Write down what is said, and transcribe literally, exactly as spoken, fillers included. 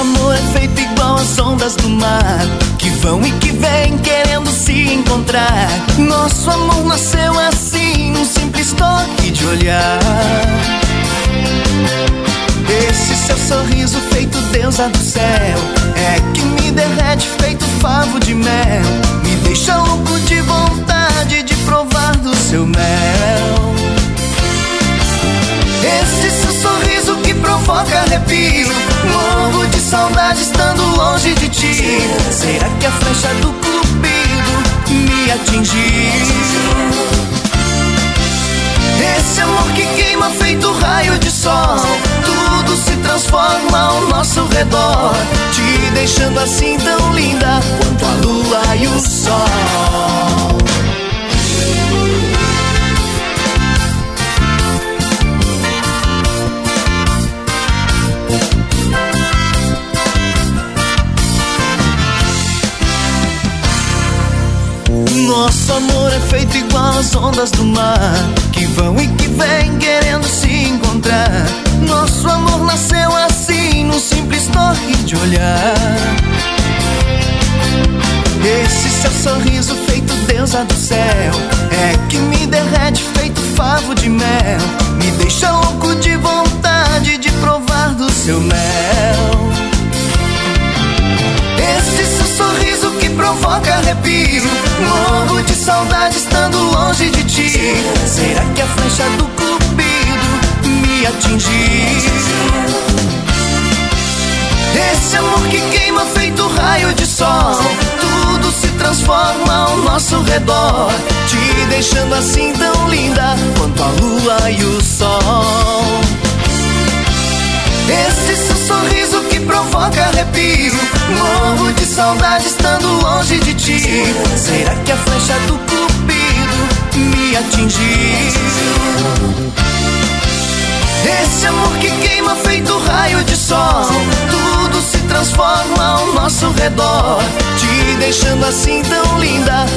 amor é feito igual as ondas do mar, que vão e que vêm querendo se encontrar. Nosso amor nasceu assim, num simples toque de olhar. Esse seu sorriso feito deusa do céu é que me derrete feito favo de mel, me deixa louco de vontade de provar do seu mel. Esse seu sorriso que provoca arrepio, morro de saudade estando longe de ti. Será que a flecha do cupido me atingiu? Esse amor que queima feito raio de sol, tudo se transforma ao nosso redor, te deixando assim tão linda quanto a lua e o sol. Nosso amor é feito igual as ondas do mar, que vão e que vêm querendo se encontrar. Nosso amor nasceu assim, num simples toque de olhar. Esse seu sorriso feito deusa do céu é que me derrete feito favo de mel, me deixa louco de vontade de provar do seu mel. Esse seu sorriso que provoca arrepio, morro de saudade estando longe de ti. Será que a flecha do cupido me atingiu? Esse amor que queima feito raio de sol, tudo se transforma ao nosso redor, te deixando assim tão linda quanto a lua e o sol. Esse seu sorriso que provoca arrepio, morro de saudade estando longe de ti. Será que a flecha do cupido me atingiu? Esse amor que queima feito raio de sol, tudo se transforma ao nosso redor, te deixando assim tão linda